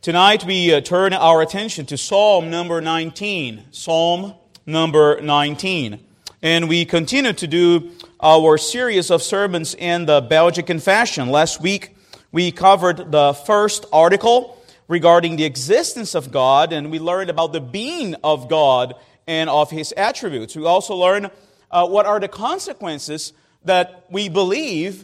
Tonight we turn our attention to Psalm number 19. Psalm number 19. And we continue to do our series of sermons in the Belgic Confession. Last week we covered the first article regarding the existence of God, and we learned about the being of God and of His attributes. We also learned what are the consequences that we believe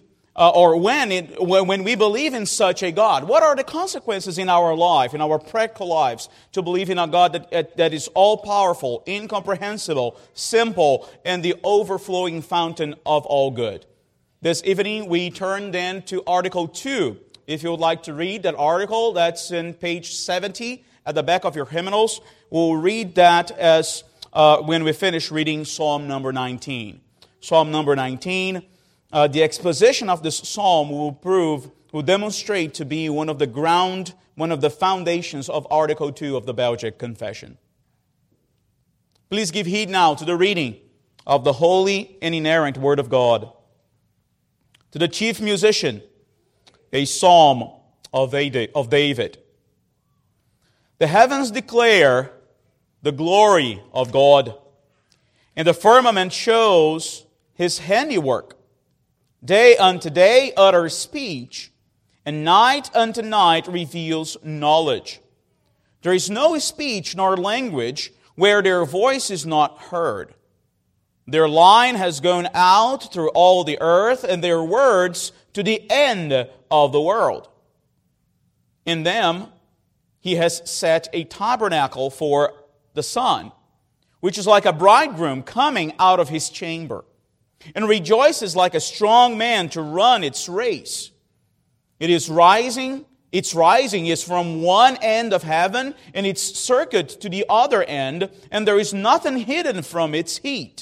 when we believe in such a God. What are the consequences in our life, in our practical lives, to believe in a God that is all-powerful, incomprehensible, simple, and the overflowing fountain of all good? This evening, we turn then to Article 2. If you would like to read that article, that's in page 70 at the back of your hymnals. We'll read that as when we finish reading Psalm number 19. Psalm number 19. The exposition of this psalm will demonstrate to be one of the foundations of Article 2 of the Belgic Confession. Please give heed now to the reading of the holy and inerrant Word of God. To the chief musician, a psalm of David. The heavens declare the glory of God, and the firmament shows His handiwork. Day unto day utters speech, and night unto night reveals knowledge. There is no speech nor language where their voice is not heard. Their line has gone out through all the earth, and their words to the end of the world. In them He has set a tabernacle for the sun, which is like a bridegroom coming out of his chamber, and rejoices like a strong man to run its race. Its rising is from one end of heaven, and its circuit to the other end, and there is nothing hidden from its heat.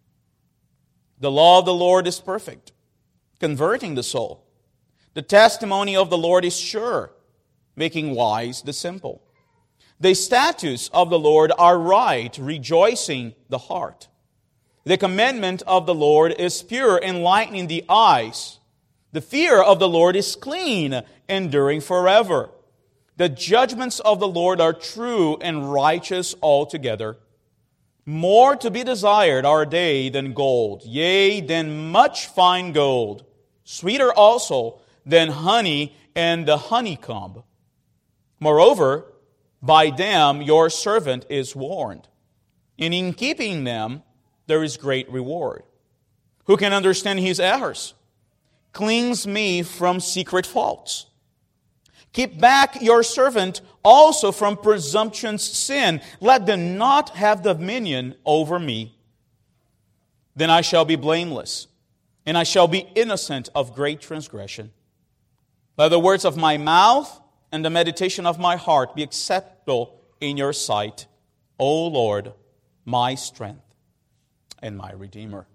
The law of the Lord is perfect, converting the soul. The testimony of the Lord is sure, making wise the simple. The statutes of the Lord are right, rejoicing the heart. The commandment of the Lord is pure, enlightening the eyes. The fear of the Lord is clean, enduring forever. The judgments of the Lord are true and righteous altogether. More to be desired are they than gold, yea, than much fine gold. Sweeter also than honey and the honeycomb. Moreover, by them your servant is warned, and in keeping them there is great reward. Who can understand his errors? Cleanse me from secret faults. Keep back your servant also from presumption's sin. Let them not have dominion over me. Then I shall be blameless, and I shall be innocent of great transgression. Let the words of my mouth and the meditation of my heart be acceptable in your sight, O Lord, my strength and my Redeemer.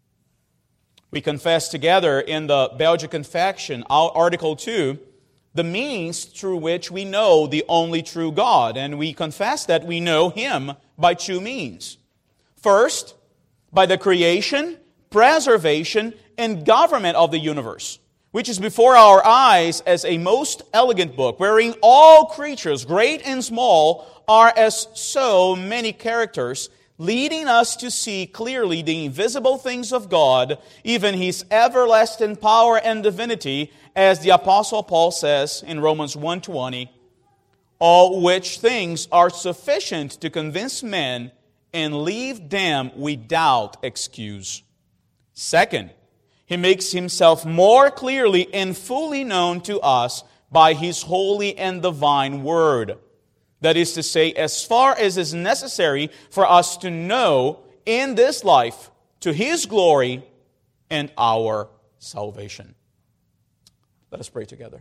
We confess together in the Belgic Confession, Article 2, the means through which we know the only true God. And we confess that we know Him by two means. First, by the creation, preservation, and government of the universe, which is before our eyes as a most elegant book, wherein all creatures, great and small, are as so many characters, leading us to see clearly the invisible things of God, even His everlasting power and divinity, as the Apostle Paul says in Romans 1:20, all which things are sufficient to convince men and leave them without excuse. Second, He makes Himself more clearly and fully known to us by His holy and divine Word. That is to say, as far as is necessary for us to know in this life, to His glory and our salvation. Let us pray together.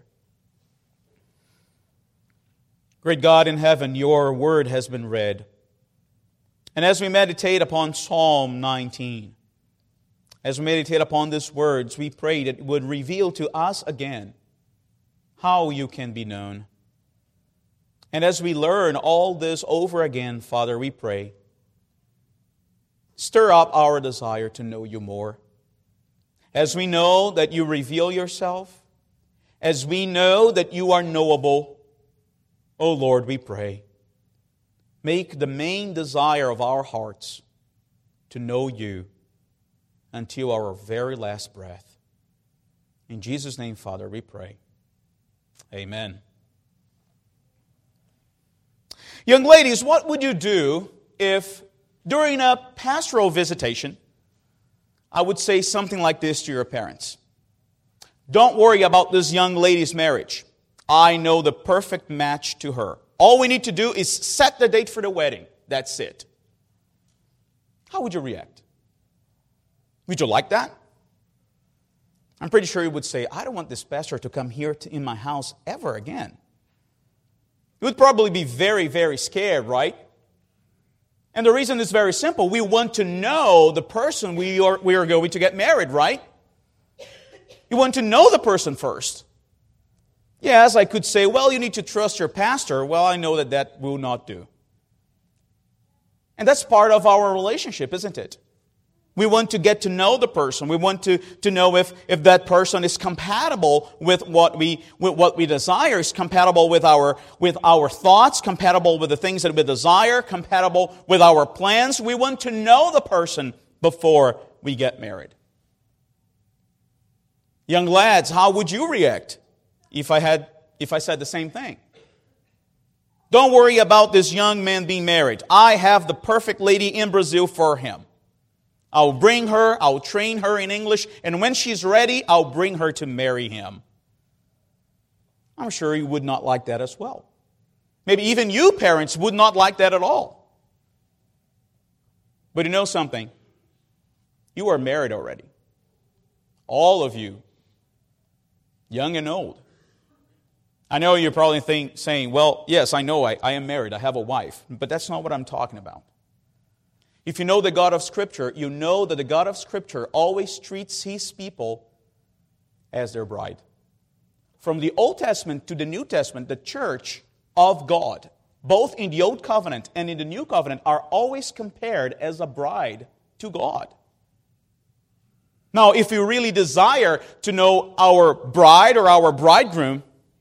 Great God in heaven, Your Word has been read. And as we meditate upon Psalm 19, as we meditate upon these words, we pray that it would reveal to us again how You can be known. And as we learn all this over again, Father, we pray, stir up our desire to know You more. As we know that You reveal Yourself, as we know that You are knowable, O Lord, we pray, make the main desire of our hearts to know You until our very last breath. In Jesus' name, Father, we pray. Amen. Young ladies, what would you do if during a pastoral visitation, I would say something like this to your parents? Don't worry about this young lady's marriage. I know the perfect match to her. All we need to do is set the date for the wedding. That's it. How would you react? Would you like that? I'm pretty sure you would say, I don't want this pastor to come here in my house ever again. You would probably be very, very scared, right? And the reason is very simple. We want to know the person we are going to get married, right? You want to know the person first. Yes, I could say, well, you need to trust your pastor. Well, I know that will not do. And that's part of our relationship, isn't it? We want to get to know the person. We want to know if that person is compatible with what we desire, is compatible with our thoughts, compatible with the things that we desire, compatible with our plans. We want to know the person before we get married. Young lads, how would you react if I said the same thing? Don't worry about this young man being married. I have the perfect lady in Brazil for him. I'll bring her, I'll train her in English, and when she's ready, I'll bring her to marry him. I'm sure you would not like that as well. Maybe even you parents would not like that at all. But you know something? You are married already. All of you, young and old. I know you're probably saying, well, yes, I know I am married, I have a wife. But that's not what I'm talking about. If you know the God of Scripture, you know that the God of Scripture always treats His people as their bride. From the Old Testament to the New Testament, the church of God, both in the Old Covenant and in the New Covenant, are always compared as a bride to God. Now, if you really desire to know our bride or our bridegroom,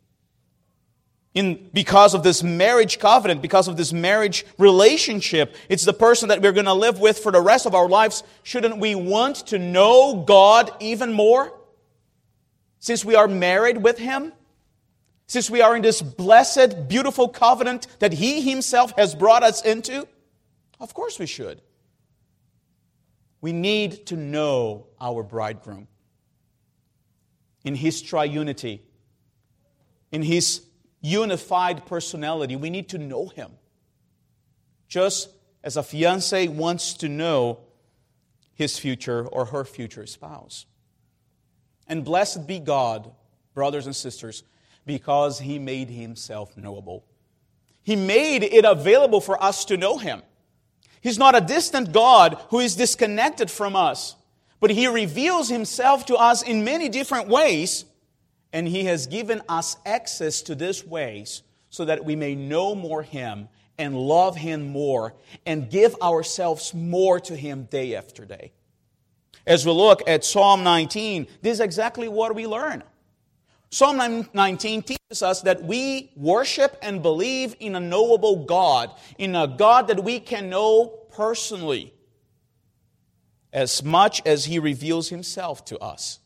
because of this marriage covenant, because of this marriage relationship, it's the person that we're going to live with for the rest of our lives. Shouldn't we want to know God even more? Since we are married with Him? Since we are in this blessed, beautiful covenant that He Himself has brought us into? Of course we should. We need to know our bridegroom in His triunity, in His unified personality. We need to know Him. Just as a fiancé wants to know his future or her future spouse. And blessed be God, brothers and sisters, because He made Himself knowable. He made it available for us to know Him. He's not a distant God who is disconnected from us, but He reveals Himself to us in many different ways. And He has given us access to these ways so that we may know more Him and love Him more and give ourselves more to Him day after day. As we look at Psalm 19, this is exactly what we learn. Psalm 19 teaches us that we worship and believe in a knowable God, in a God that we can know personally, as much as He reveals Himself to us.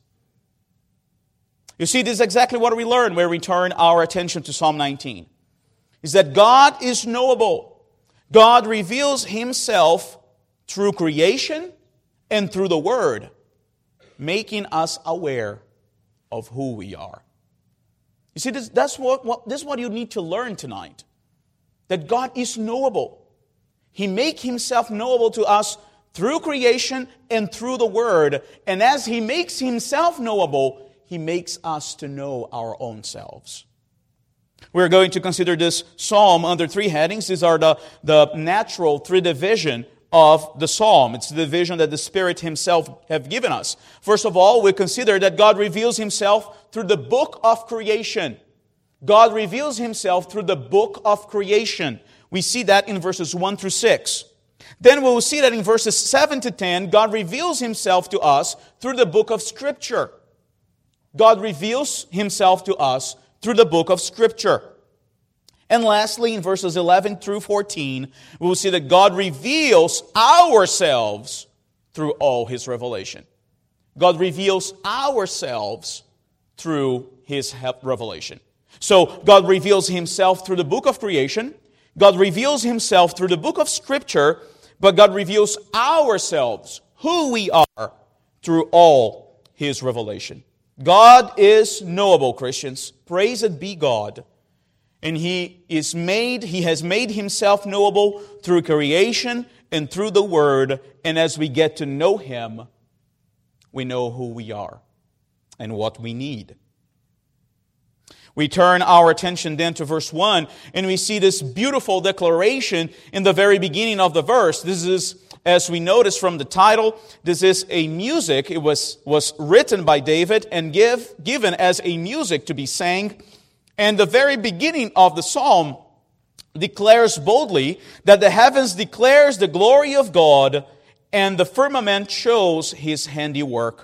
You see, this is exactly what we learn when we turn our attention to Psalm 19. Is that God is knowable. God reveals Himself through creation and through the Word, making us aware of who we are. You see, this is what you need to learn tonight. That God is knowable. He makes Himself knowable to us through creation and through the Word. And as He makes Himself knowable, He makes us to know our own selves. We're going to consider this psalm under three headings. These are the natural three division of the psalm. It's the division that the Spirit Himself have given us. First of all, we consider that God reveals Himself through the book of creation. God reveals Himself through the book of creation. We see that in verses 1 through 6. Then we will see that in verses 7 to 10, God reveals Himself to us through the book of Scripture. God reveals Himself to us through the book of Scripture. And lastly, in verses 11 through 14, we will see that God reveals ourselves through all His revelation. God reveals ourselves through His revelation. So, God reveals Himself through the book of creation. God reveals Himself through the book of Scripture. But God reveals ourselves, who we are, through all His revelation. God is knowable, Christians. Praised be God. And He has made Himself knowable through creation and through the Word. And as we get to know Him, we know who we are and what we need. We turn our attention then to verse 1, and we see this beautiful declaration in the very beginning of the verse. This is, as we notice from the title, this is a music. It was written by David and given as a music to be sang. And the very beginning of the psalm declares boldly that the heavens declares the glory of God, and the firmament shows His handiwork.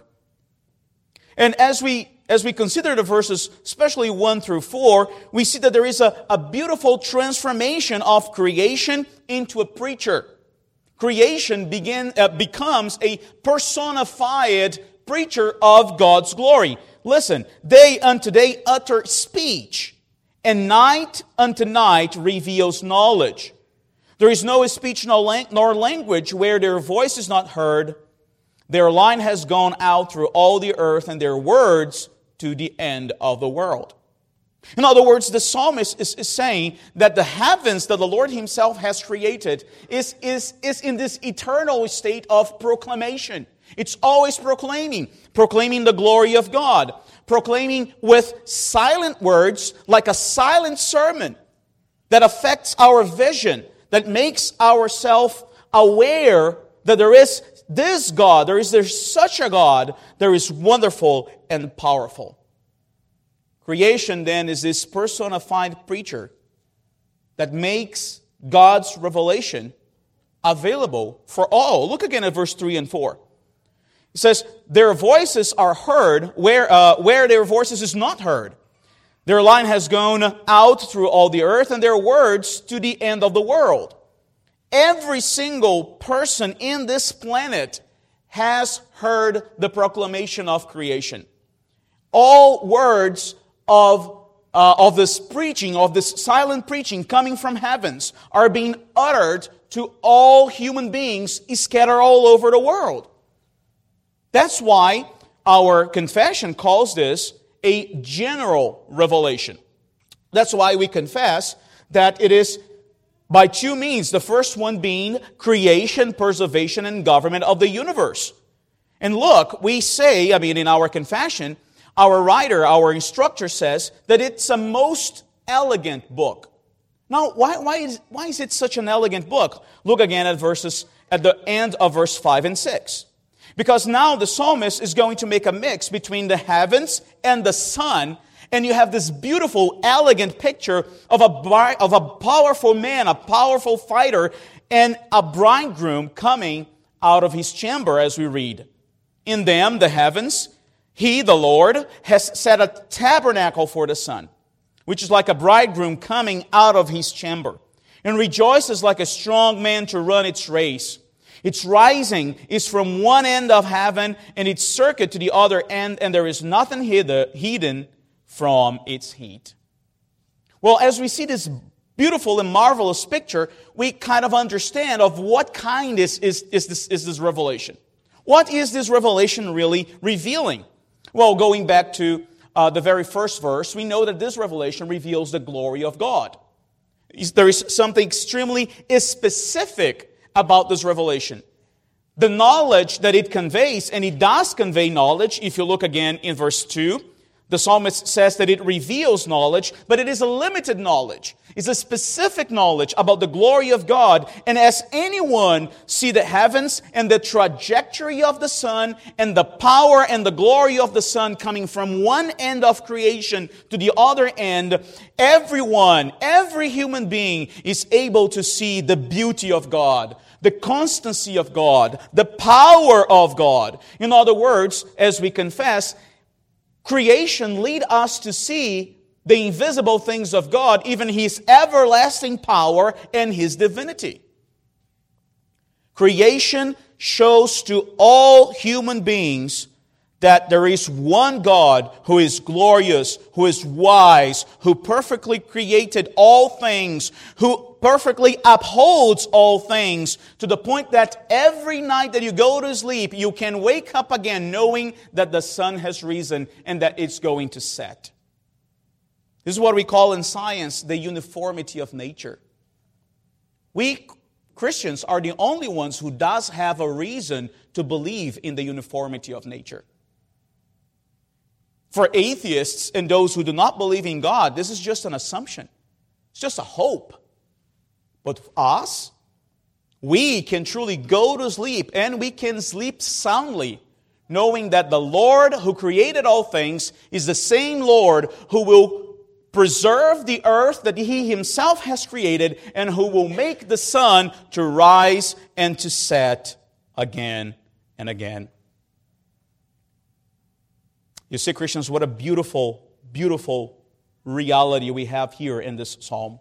And as we consider the verses, especially 1 through 4, we see that there is a beautiful transformation of creation into a preacher. Creation becomes a personified preacher of God's glory. Listen, day unto day utter speech, and night unto night reveals knowledge. There is no speech nor language where their voice is not heard. Their line has gone out through all the earth, and their words to the end of the world. In other words, the psalmist is saying that the heavens that the Lord Himself has created is in this eternal state of proclamation. It's always proclaiming the glory of God, proclaiming with silent words, like a silent sermon that affects our vision, that makes ourselves aware that there is this God, there's such a God, there is wonderful and powerful. Creation then is this personified preacher that makes God's revelation available for all. Look again at verse 3 and 4. It says, their voices are heard where their voices is not heard. Their line has gone out through all the earth, and their words to the end of the world. Every single person in this planet has heard the proclamation of creation. All words of this preaching, of this silent preaching coming from heavens, are being uttered to all human beings scattered all over the world. That's why our confession calls this a general revelation. That's why we confess that it is by two means, the first one being creation, preservation, and government of the universe. And look, we say, in our confession, our writer, our instructor says that it's a most elegant book. Now, why is it such an elegant book? Look again at the end of verse 5 and 6. Because now the psalmist is going to make a mix between the heavens and the sun, and you have this beautiful, elegant picture of a powerful man, a powerful fighter, and a bridegroom coming out of his chamber, as we read. In them, the heavens, He, the Lord, has set a tabernacle for the sun, which is like a bridegroom coming out of his chamber, and rejoices like a strong man to run its race. Its rising is from one end of heaven, and its circuit to the other end, and there is nothing hidden from its heat. Well, as we see this beautiful and marvelous picture, we kind of understand of what kind is this revelation. What is this revelation really revealing? Well, going back to the very first verse, we know that this revelation reveals the glory of God. There is something extremely specific about this revelation. The knowledge that it conveys, and it does convey knowledge, if you look again in verse 2, the psalmist says that it reveals knowledge, but it is a limited knowledge. It's a specific knowledge about the glory of God. And as anyone see the heavens and the trajectory of the sun and the power and the glory of the sun coming from one end of creation to the other end, everyone, every human being is able to see the beauty of God, the constancy of God, the power of God. In other words, as we confess, creation lead us to see the invisible things of God, even His everlasting power and His divinity. Creation shows to all human beings that there is one God who is glorious, who is wise, who perfectly created all things, who perfectly upholds all things, to the point that every night that you go to sleep, you can wake up again knowing that the sun has risen and that it's going to set. This is what we call in science the uniformity of nature. We Christians are the only ones who does have a reason to believe in the uniformity of nature. For atheists and those who do not believe in God, this is just an assumption. It's just a hope. But us, we can truly go to sleep, and we can sleep soundly, knowing that the Lord who created all things is the same Lord who will preserve the earth that He Himself has created, and who will make the sun to rise and to set again and again. You see, Christians, what a beautiful, beautiful reality we have here in this psalm.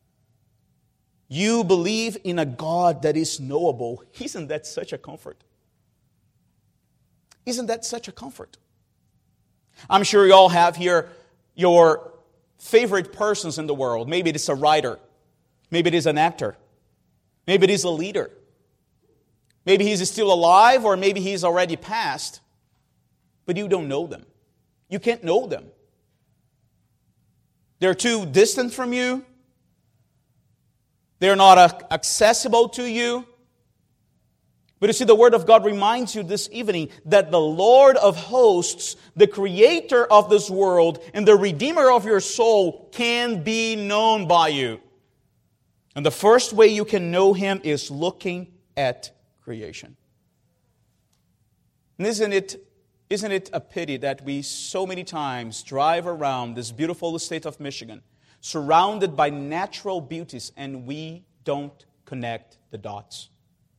You believe in a God that is knowable. Isn't that such a comfort? Isn't that such a comfort? I'm sure you all have here your favorite persons in the world. Maybe it is a writer. Maybe it is an actor. Maybe it is a leader. Maybe he's still alive, or maybe he's already passed. But you don't know them. You can't know them. They're too distant from you. They're not accessible to you. But you see, the Word of God reminds you this evening that the Lord of hosts, the Creator of this world, and the Redeemer of your soul can be known by you. And the first way you can know Him is looking at creation. And isn't it a pity that we so many times drive around this beautiful state of Michigan, surrounded by natural beauties, and we don't connect the dots?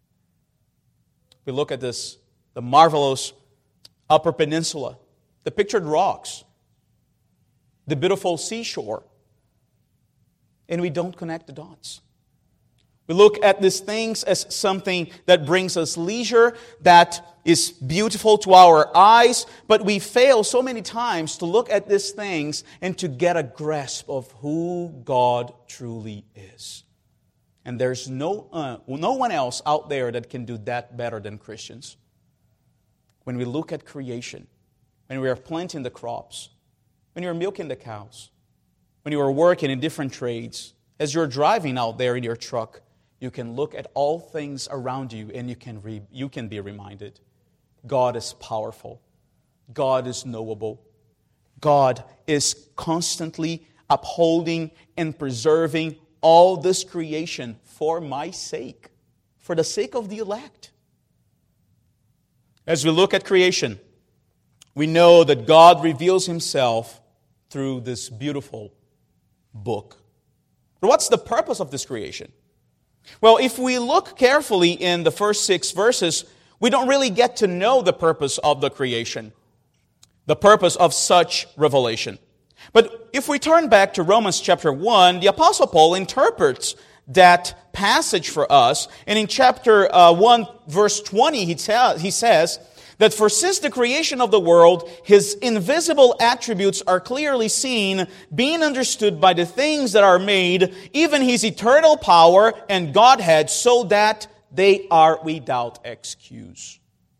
We look at this, the marvelous Upper Peninsula, the pictured rocks, the beautiful seashore, and we don't connect the dots. We look at these things as something that brings us leisure, that is beautiful to our eyes, but we fail so many times to look at these things and to get a grasp of who God truly is. And there's no one else out there that can do that better than Christians. When we look at creation, when we are planting the crops, when you're milking the cows, when you are working in different trades, as you're driving out there in your truck, you can look at all things around you and you can be reminded, God is powerful. God is knowable. God is constantly upholding and preserving all this creation for my sake, for the sake of the elect. As we look at creation, we know that God reveals Himself through this beautiful book. But what's the purpose of this creation? Well, if we look carefully in the first 6 verses, we don't really get to know the purpose of the creation, the purpose of such revelation. But if we turn back to Romans chapter 1, the Apostle Paul interprets that passage for us. And in chapter 1, verse 20, he says that for since the creation of the world, His invisible attributes are clearly seen, being understood by the things that are made, even His eternal power and Godhead, so that they are without excuse.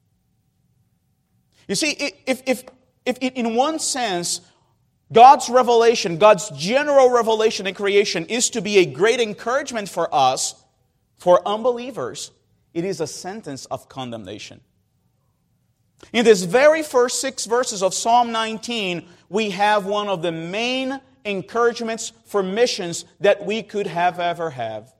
You see, if in one sense, God's revelation, God's general revelation in creation is to be a great encouragement for us, for unbelievers, it is a sentence of condemnation. In this very first 6 verses of Psalm 19, we have one of the main encouragements for missions that we could ever have.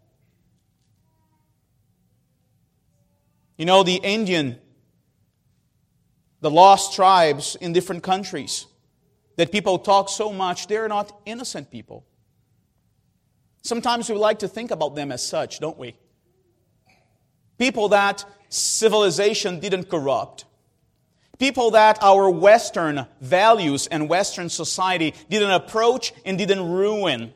You know, the Indian, the lost tribes in different countries that people talk so much, they're not innocent people. Sometimes we like to think about them as such, don't we? People that civilization didn't corrupt. People that our Western values and Western society didn't approach and didn't ruin.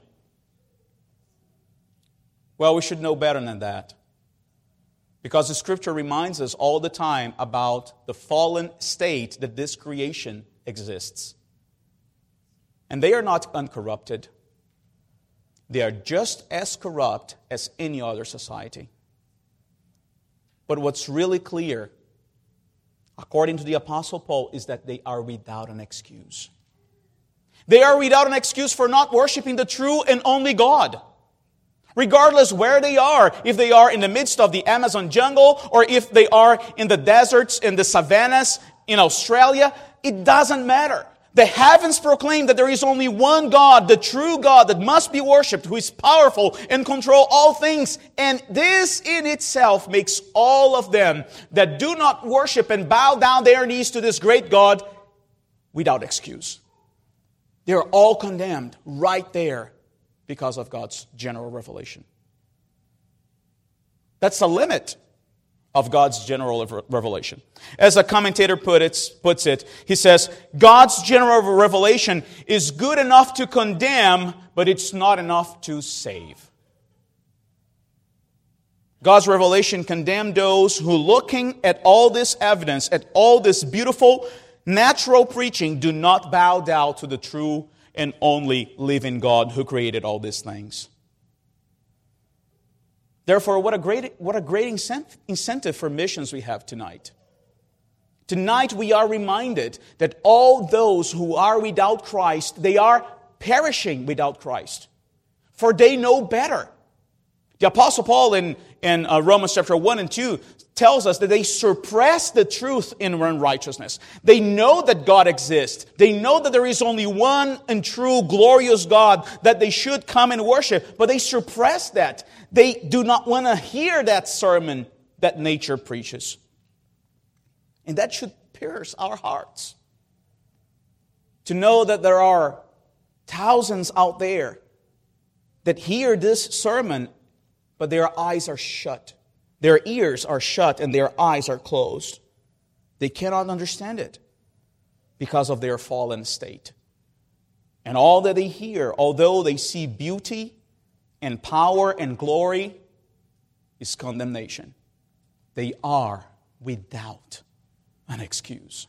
Well, we should know better than that. Because the Scripture reminds us all the time about the fallen state that this creation exists. And they are not uncorrupted. They are just as corrupt as any other society. But what's really clear, according to the Apostle Paul, is that they are without an excuse. They are without an excuse for not worshiping the true and only God. Regardless where they are, if they are in the midst of the Amazon jungle, or if they are in the deserts, in the savannas, in Australia, it doesn't matter. The heavens proclaim that there is only one God, the true God that must be worshipped, who is powerful and control all things. And this in itself makes all of them that do not worship and bow down their knees to this great God without excuse. They are all condemned right there because of God's general revelation. That's the limit of God's general revelation. As a commentator puts it, he says, God's general revelation is good enough to condemn, but it's not enough to save. God's revelation condemned those who, looking at all this evidence, at all this beautiful natural preaching, do not bow down to the true and only living God who created all these things. Therefore, what a great incentive for missions we have tonight. Tonight we are reminded that all those who are without Christ, they are perishing without Christ. For they know better. The Apostle Paul in Romans chapter 1 and 2 tells us that they suppress the truth in unrighteousness. They know that God exists. They know that there is only one and true glorious God that they should come and worship, but they suppress that. They do not want to hear that sermon that nature preaches. And that should pierce our hearts. To know that there are thousands out there that hear this sermon, but their eyes are shut. Their ears are shut and their eyes are closed. They cannot understand it because of their fallen state. And all that they hear, although they see beauty and power and glory, is condemnation. They are without an excuse.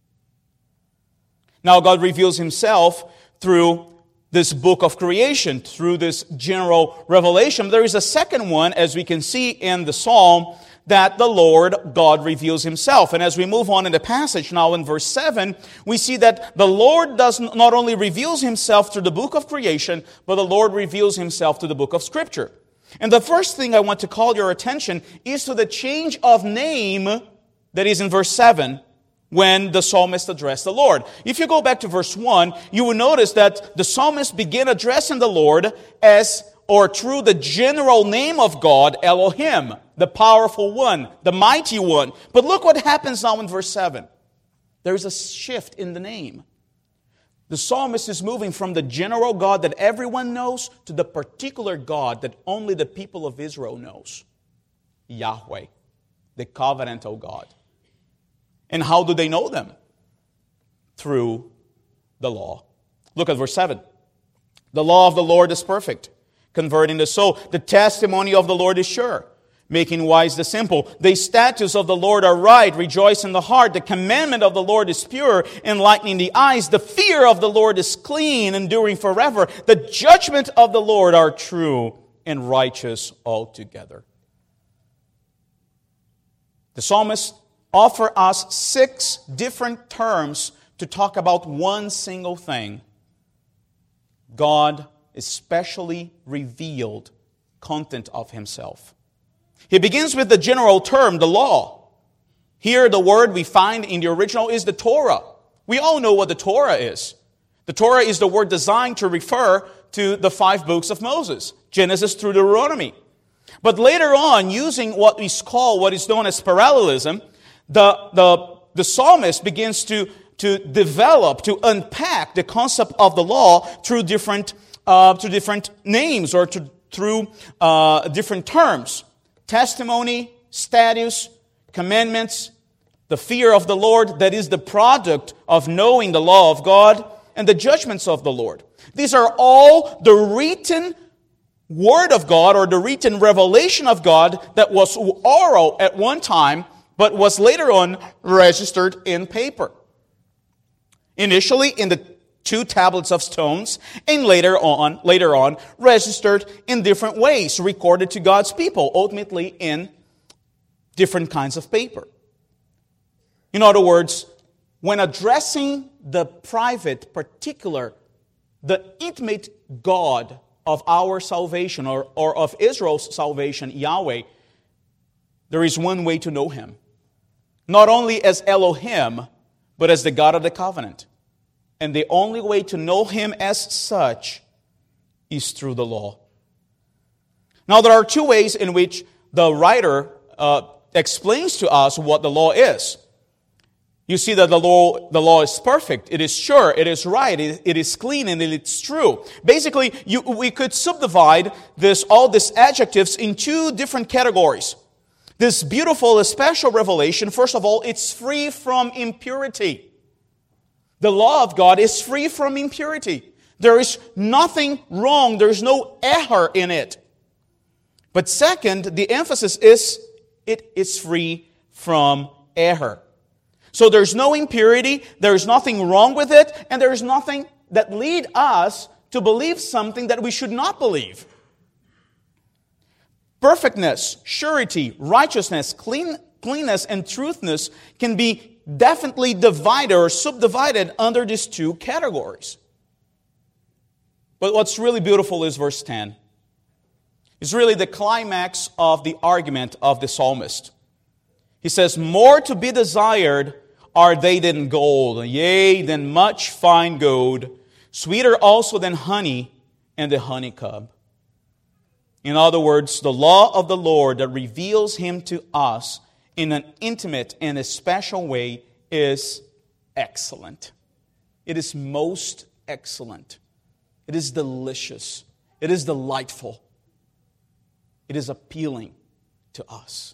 Now God reveals Himself through this book of creation, through this general revelation. There is a second one, as we can see in the Psalm, that the Lord God reveals Himself. And as we move on in the passage now in verse 7, we see that the Lord does not only reveals Himself through the book of creation, but the Lord reveals Himself through the book of Scripture. And the first thing I want to call your attention is to the change of name that is in verse 7, when the psalmist addressed the Lord. If you go back to verse 1, you will notice that the psalmist began addressing the Lord through the general name of God, Elohim, the powerful one, the mighty one. But look what happens now in verse 7. There's a shift in the name. The psalmist is moving from the general God that everyone knows to the particular God that only the people of Israel knows. Yahweh, the covenantal God. And how do they know them? Through the law. Look at verse 7. The law of the Lord is perfect, converting the soul. The testimony of the Lord is sure, making wise the simple. The statutes of the Lord are right, rejoice in the heart. The commandment of the Lord is pure, enlightening the eyes. The fear of the Lord is clean, enduring forever. The judgment of the Lord are true and righteous altogether. The psalmist offer us 6 different terms to talk about one single thing. God especially revealed content of Himself. He begins with the general term, the law. Here the word we find in the original is the Torah. We all know what the Torah is. The Torah is the word designed to refer to the 5 books of Moses, Genesis through Deuteronomy. But later on, using what is known as parallelism, the psalmist begins to develop, to unpack the concept of the law through different names or through different terms. Testimony, statutes, commandments, the fear of the Lord that is the product of knowing the law of God, and the judgments of the Lord. These are all the written Word of God or the written revelation of God that was oral at one time, but was later on registered in paper. Initially in the 2 tablets of stones, and later on registered in different ways, recorded to God's people, ultimately in different kinds of paper. In other words, when addressing the private, particular, the intimate God of our salvation or of Israel's salvation, Yahweh, there is one way to know Him. Not only as Elohim, but as the God of the covenant. And the only way to know Him as such is through the law. Now, there are 2 ways in which the writer explains to us what the law is. You see that the law is perfect, it is sure, it is right, it is clean, and it's true. Basically, we could subdivide all these adjectives in 2 different categories. This beautiful, special revelation, first of all, it's free from impurity. The law of God is free from impurity. There is nothing wrong, there is no error in it. But second, the emphasis is it is free from error. So there's no impurity, there's nothing wrong with it, and there's nothing that lead us to believe something that we should not believe. Perfectness, surety, righteousness, cleanness, and truthness can be definitely divided or subdivided under these 2 categories. But what's really beautiful is verse 10. It's really the climax of the argument of the psalmist. He says, more to be desired are they than gold, yea, than much fine gold, sweeter also than honey and the honeycomb. In other words, the law of the Lord that reveals Him to us in an intimate and a special way is excellent. It is most excellent. It is delicious. It is delightful. It is appealing to us.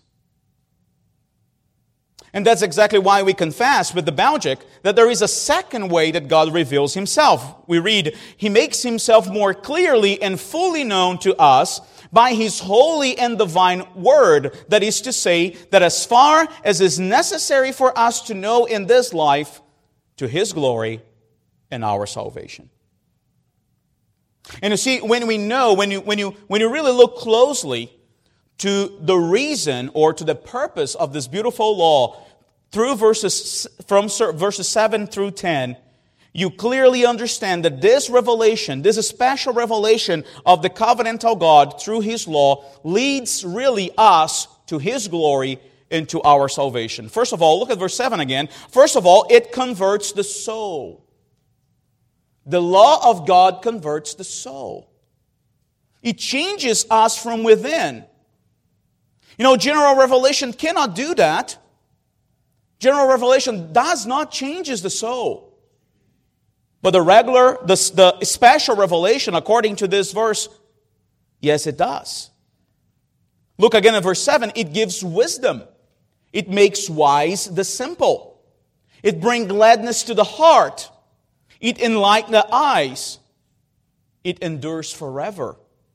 And that's exactly why we confess with the Belgic that there is a second way that God reveals Himself. We read, He makes Himself more clearly and fully known to us by His holy and divine Word. That is to say, that as far as is necessary for us to know in this life, to His glory and our salvation. And you see, when you really look closely to the reason or to the purpose of this beautiful law through verses 7 through 10, you clearly understand that this revelation, this special revelation of the covenantal God through His law leads really us to His glory and to our salvation. First of all, look at verse 7 again. First of all, it converts the soul. The law of God converts the soul. It changes us from within. You know, general revelation cannot do that. General revelation does not change the soul. But the special revelation, according to this verse, yes, it does. Look again at verse 7. It gives wisdom. It makes wise the simple. It brings gladness to the heart. It enlightens the eyes. It endures forever.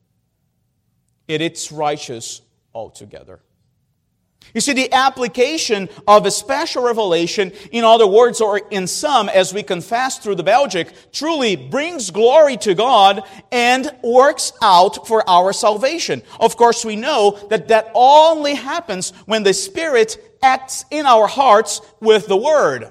It's righteous altogether. You see, the application of a special revelation, in other words, or in sum, as we confess through the Belgic, truly brings glory to God and works out for our salvation. Of course, we know that only happens when the Spirit acts in our hearts with the Word.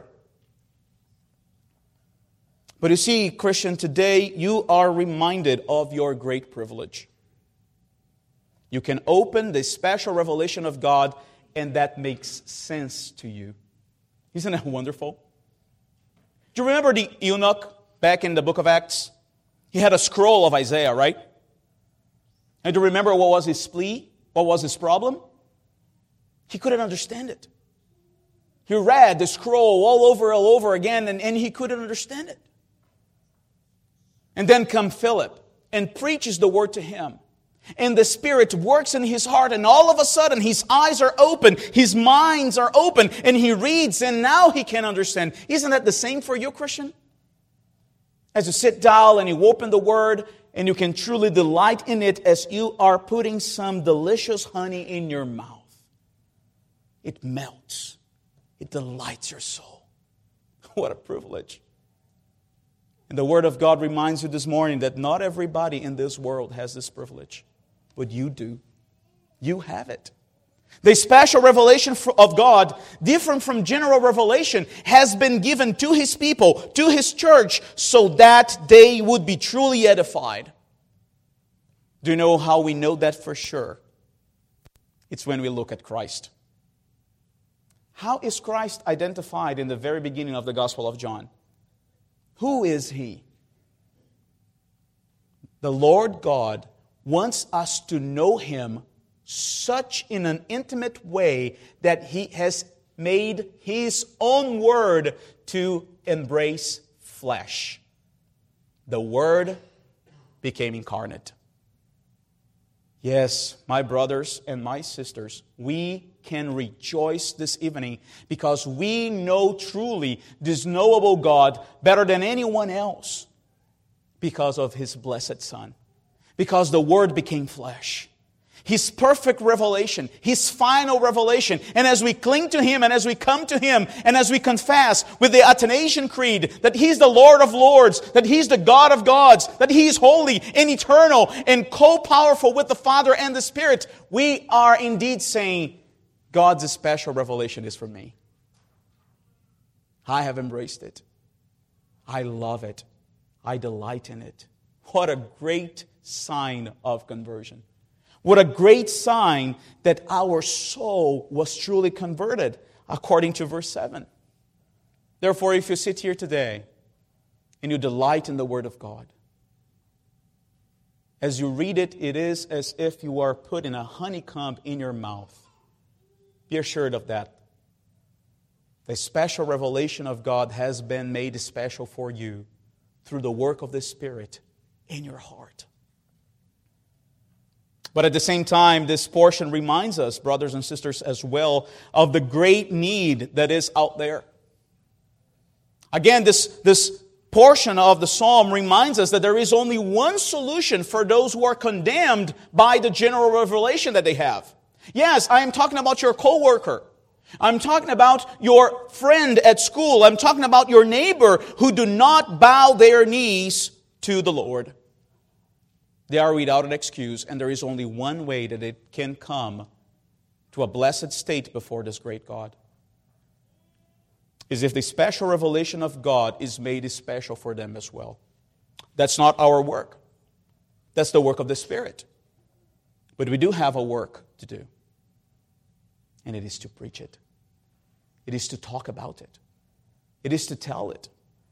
But you see, Christian, today you are reminded of your great privilege. You can open the special revelation of God, and that makes sense to you. Isn't that wonderful? Do you remember the eunuch back in the book of Acts? He had a scroll of Isaiah, right? And do you remember what was his plea? What was his problem? He couldn't understand it. He read the scroll all over again, and he couldn't understand it. And then comes Philip and preaches the word to him. And the Spirit works in his heart, and all of a sudden his eyes are open, his minds are open, and he reads, and now he can understand. Isn't that the same for you, Christian? As you sit down and you open the Word, and you can truly delight in it as you are putting some delicious honey in your mouth. It melts. It delights your soul. What a privilege. And the Word of God reminds you this morning that not everybody in this world has this privilege. But you do. You have it. The special revelation of God, different from general revelation, has been given to His people, to His church, so that they would be truly edified. Do you know how we know that for sure? It's when we look at Christ. How is Christ identified in the very beginning of the Gospel of John? Who is He? The Lord God wants us to know Him such in an intimate way that He has made His own Word to embrace flesh. The Word became incarnate. Yes, my brothers and my sisters, we can rejoice this evening because we know truly this knowable God better than anyone else because of His blessed Son. Because the Word became flesh. His perfect revelation, His final revelation. And as we cling to Him and as we come to Him and as we confess with the Athanasian Creed that He's the Lord of Lords, that He's the God of gods, that He is holy and eternal and co-powerful with the Father and the Spirit, we are indeed saying, God's special revelation is for me. I have embraced it. I love it. I delight in it. What a great sign of conversion. What a great sign that our soul was truly converted, according to verse 7. Therefore, if you sit here today and you delight in the Word of God, as you read it, it is as if you are put in a honeycomb in your mouth. Be assured of that. The special revelation of God has been made special for you through the work of the Spirit in your heart. But at the same time, this portion reminds us, brothers and sisters, as well, of the great need that is out there. Again, this portion of the psalm reminds us that there is only one solution for those who are condemned by the general revelation that they have. Yes, I am talking about your coworker. I'm talking about your friend at school. I'm talking about your neighbor who do not bow their knees to the Lord. They are without an excuse, and there is only one way that it can come to a blessed state before this great God. Is if the special revelation of God is made special for them as well. That's not our work. That's the work of the Spirit. But we do have a work to do. And it is to preach it. It is to talk about it. It is to tell it.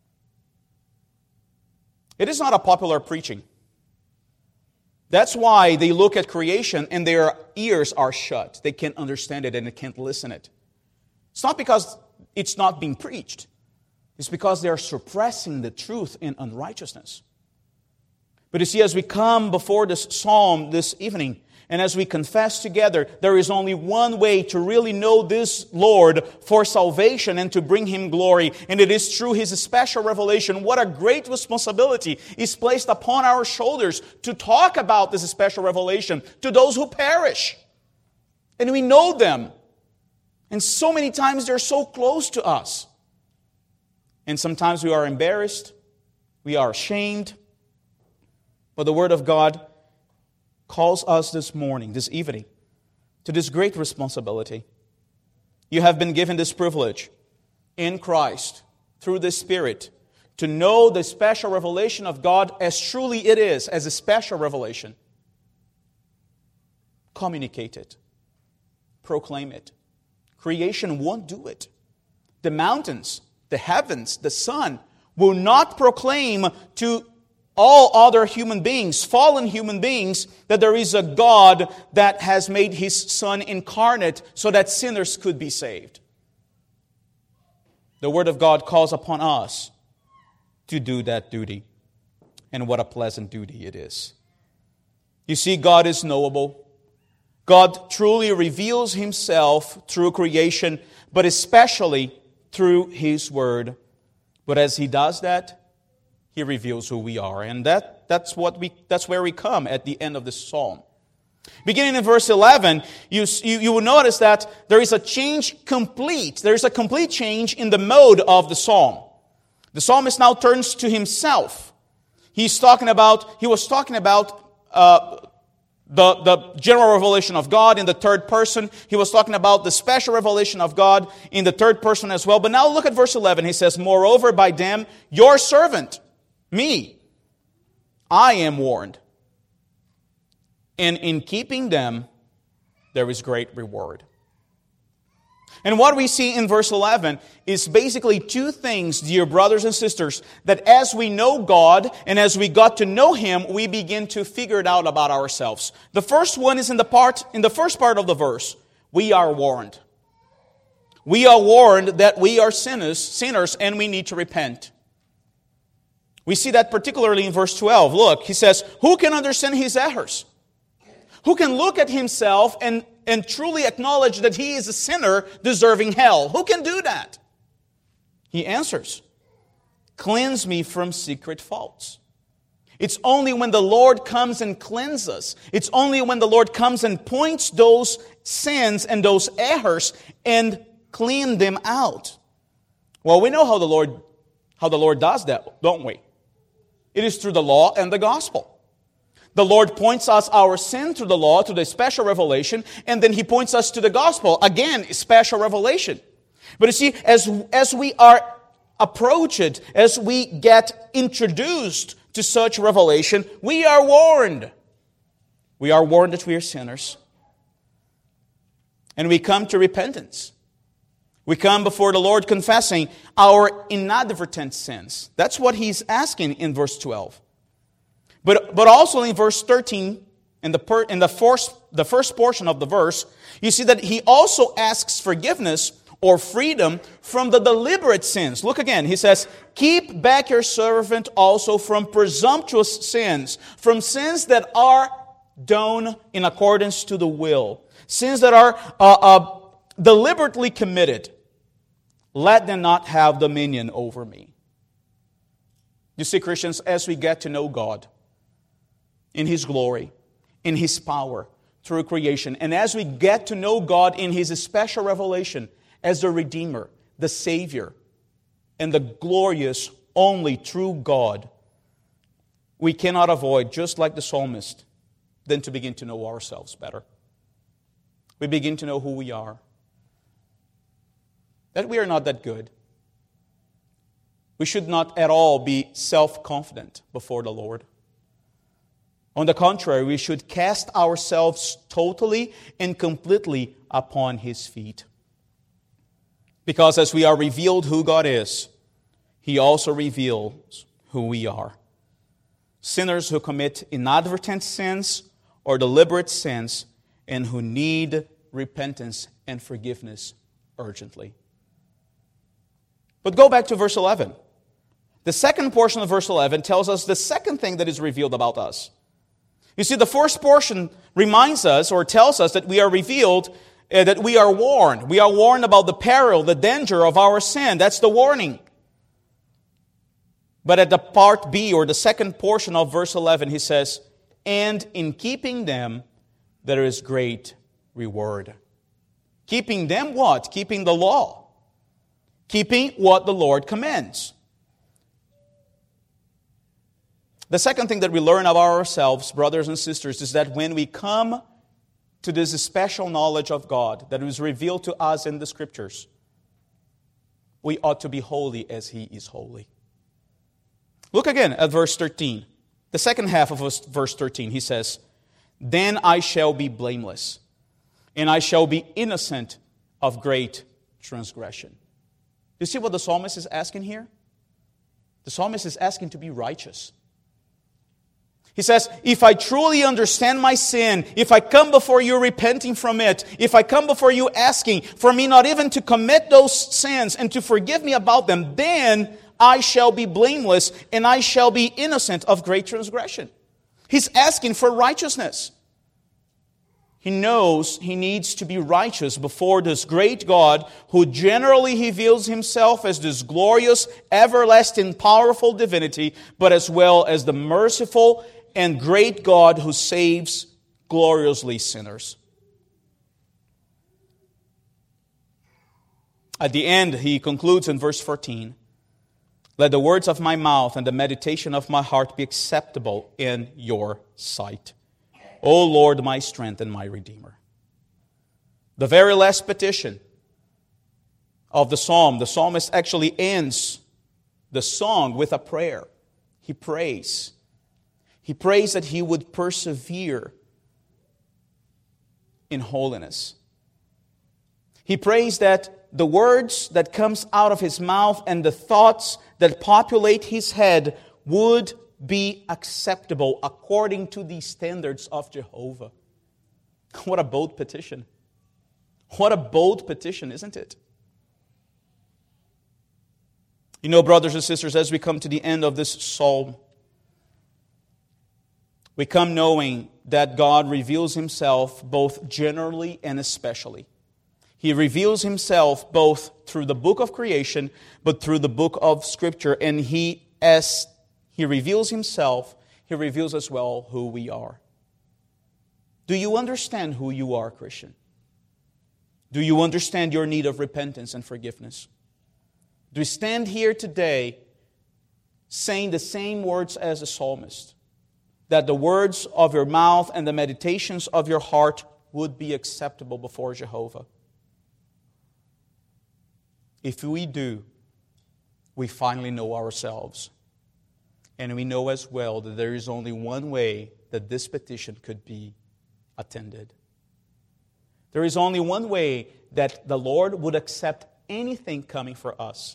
It is not a popular preaching. That's why they look at creation and their ears are shut. They can't understand it and they can't listen it. It's not because it's not being preached. It's because they are suppressing the truth in unrighteousness. But you see, as we come before this psalm this evening, and as we confess together, there is only one way to really know this Lord for salvation and to bring Him glory. And it is through His special revelation. What a great responsibility is placed upon our shoulders to talk about this special revelation to those who perish. And we know them. And so many times they're so close to us. And sometimes we are embarrassed. We are ashamed. But the Word of God calls us this morning, this evening, to this great responsibility. You have been given this privilege in Christ, through the Spirit, to know the special revelation of God as truly it is, as a special revelation. Communicate it. Proclaim it. Creation won't do it. The mountains, the heavens, the sun will not proclaim to all other human beings, fallen human beings, that there is a God that has made His Son incarnate so that sinners could be saved. The Word of God calls upon us to do that duty. And what a pleasant duty it is. You see, God is knowable. God truly reveals Himself through creation, but especially through His Word. But as He does that, He reveals who we are. And that's where we come at the end of this psalm. Beginning in verse 11, you will notice that there is a change complete. There is a complete change in the mode of the psalm. The psalmist now turns to himself. He was talking about the general revelation of God in the third person. He was talking about the special revelation of God in the third person as well. But now look at verse 11. He says, "Moreover, by them, your servant, me, I am warned. And in keeping them, there is great reward." And what we see in verse 11 is basically two things, dear brothers and sisters, that as we know God and as we got to know Him, we begin to figure it out about ourselves. The first one is in the first part of the verse. We are warned. We are warned that we are sinners and we need to repent. We see that particularly in verse 12. Look, he says, "Who can understand his errors? Who can look at himself and truly acknowledge that he is a sinner deserving hell? Who can do that?" He answers, "Cleanse me from secret faults." It's only when the Lord comes and cleanses us. It's only when the Lord comes and points those sins and those errors and clean them out. Well, we know how the Lord does that, don't we? It is through the law and the gospel. The Lord points us our sin through the law, to the special revelation, and then He points us to the gospel. Again, special revelation. But you see, as we are approached, as we get introduced to such revelation, we are warned. We are warned that we are sinners. And we come to repentance. We come before the Lord confessing our inadvertent sins. That's what He's asking in verse 12. But also in verse 13, in the first portion of the verse, you see that He also asks forgiveness or freedom from the deliberate sins. Look again, He says, "Keep back your servant also from presumptuous sins," from sins that are done in accordance to the will, sins that are deliberately committed. "Let them not have dominion over me." You see, Christians, as we get to know God in His glory, in His power, through creation, and as we get to know God in His special revelation as the Redeemer, the Savior, and the glorious, only true God, we cannot avoid, just like the psalmist, then to begin to know ourselves better. We begin to know who we are. That we are not that good. We should not at all be self-confident before the Lord. On the contrary, we should cast ourselves totally and completely upon His feet. Because as we are revealed who God is, He also reveals who we are. Sinners who commit inadvertent sins or deliberate sins and who need repentance and forgiveness urgently. But go back to verse 11. The second portion of verse 11 tells us the second thing that is revealed about us. You see, the first portion reminds us or tells us that we are revealed, that we are warned. We are warned about the peril, the danger of our sin. That's the warning. But at the part B, or the second portion of verse 11, he says, "And in keeping them, there is great reward." Keeping them what? Keeping the law. Keeping what the Lord commands. The second thing that we learn of ourselves, brothers and sisters, is that when we come to this special knowledge of God that is revealed to us in the Scriptures, we ought to be holy as He is holy. Look again at verse 13. The second half of verse 13, he says, "Then I shall be blameless, and I shall be innocent of great transgression." You see what the psalmist is asking here? The psalmist is asking to be righteous. He says, if I truly understand my sin, if I come before you repenting from it, if I come before you asking for me not even to commit those sins and to forgive me about them, then I shall be blameless and I shall be innocent of great transgression. He's asking for righteousness. He knows he needs to be righteous before this great God who generally reveals himself as this glorious, everlasting, powerful divinity, but as well as the merciful and great God who saves gloriously sinners. At the end, he concludes in verse 14, "Let the words of my mouth and the meditation of my heart be acceptable in your sight, O Lord, my strength and my Redeemer." The very last petition of the psalmist actually ends the song with a prayer. He prays. He prays that he would persevere in holiness. He prays that the words that comes out of his mouth and the thoughts that populate his head would be acceptable according to the standards of Jehovah. What a bold petition. What a bold petition, isn't it? You know, brothers and sisters, as we come to the end of this psalm, we come knowing that God reveals himself both generally and especially. He reveals himself both through the book of creation, but through the book of Scripture. And as he reveals himself, he reveals as well who we are. Do you understand who you are, Christian? Do you understand your need of repentance and forgiveness? Do you stand here today saying the same words as the psalmist? That the words of your mouth and the meditations of your heart would be acceptable before Jehovah. If we do, we finally know ourselves. And we know as well that there is only one way that this petition could be attended. There is only one way that the Lord would accept anything coming for us.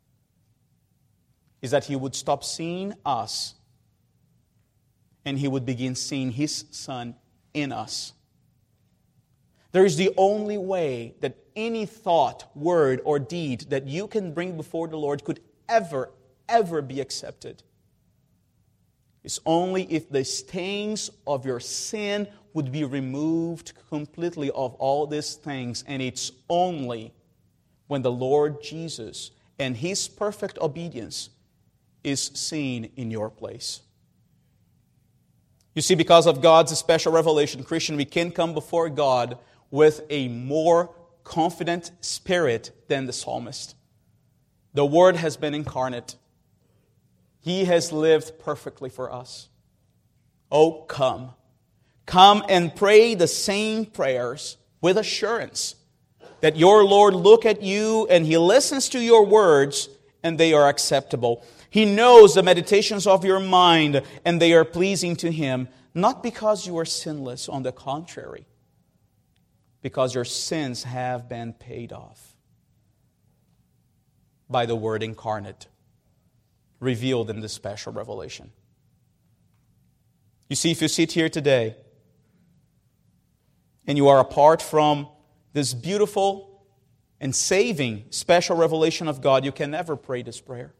Is that He would stop seeing us and He would begin seeing His Son in us. There is the only way that any thought, word, or deed that you can bring before the Lord could ever be accepted. It's only if the stains of your sin would be removed completely of all these things. And it's only when the Lord Jesus and His perfect obedience is seen in your place. You see, because of God's special revelation, Christian, we can come before God with a more confident spirit than the psalmist. The Word has been incarnate. He has lived perfectly for us. Oh, come. Come and pray the same prayers with assurance that your Lord look at you and He listens to your words and they are acceptable. He knows the meditations of your mind and they are pleasing to Him, not because you are sinless, on the contrary, because your sins have been paid off by the Word incarnate, revealed in this special revelation. You see, if you sit here today and you are apart from this beautiful and saving special revelation of God, you can never pray this prayer.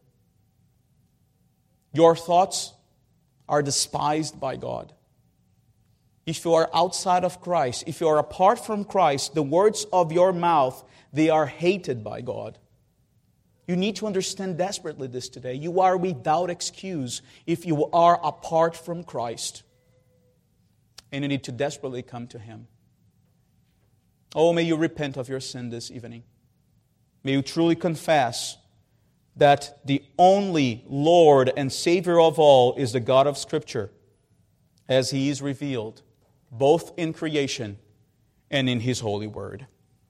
Your thoughts are despised by God. If you are outside of Christ, if you are apart from Christ, the words of your mouth, they are hated by God. You need to understand desperately this today. You are without excuse if you are apart from Christ. And you need to desperately come to Him. Oh, may you repent of your sin this evening. May you truly confess that the only Lord and Savior of all is the God of Scripture, as He is revealed, both in creation and in His holy Word.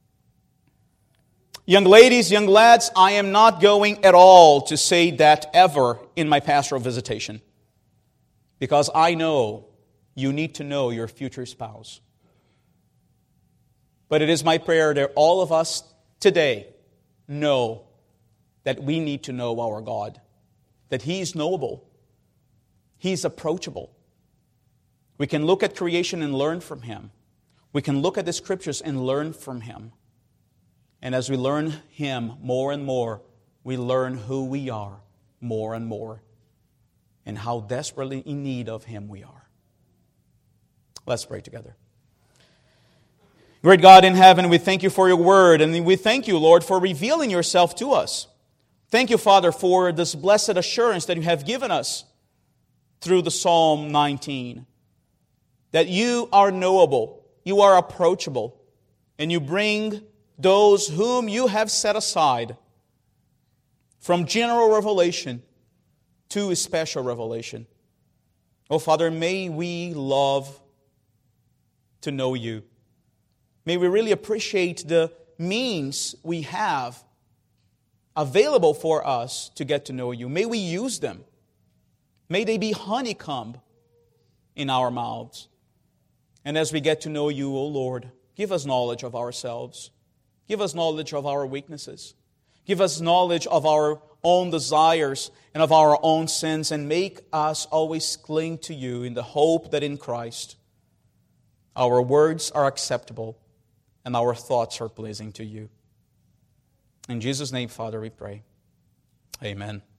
Young ladies, young lads, I am not going at all to say that ever in my pastoral visitation, because I know you need to know your future spouse. But it is my prayer that all of us today know that we need to know our God, that He is knowable, He is approachable. We can look at creation and learn from Him. We can look at the Scriptures and learn from Him. And as we learn Him more and more, we learn who we are more and more, and how desperately in need of Him we are. Let's pray together. Great God in heaven, we thank you for your word, and we thank you, Lord, for revealing yourself to us. Thank you, Father, for this blessed assurance that you have given us through the Psalm 19, that you are knowable, you are approachable, and you bring those whom you have set aside from general revelation to a special revelation. Oh, Father, may we love to know you. May we really appreciate the means we have available for us to get to know you. May we use them. May they be honeycomb in our mouths. And as we get to know you, O Lord, give us knowledge of ourselves. Give us knowledge of our weaknesses. Give us knowledge of our own desires and of our own sins, and make us always cling to you in the hope that in Christ our words are acceptable and our thoughts are pleasing to you. In Jesus' name, Father, we pray. Amen.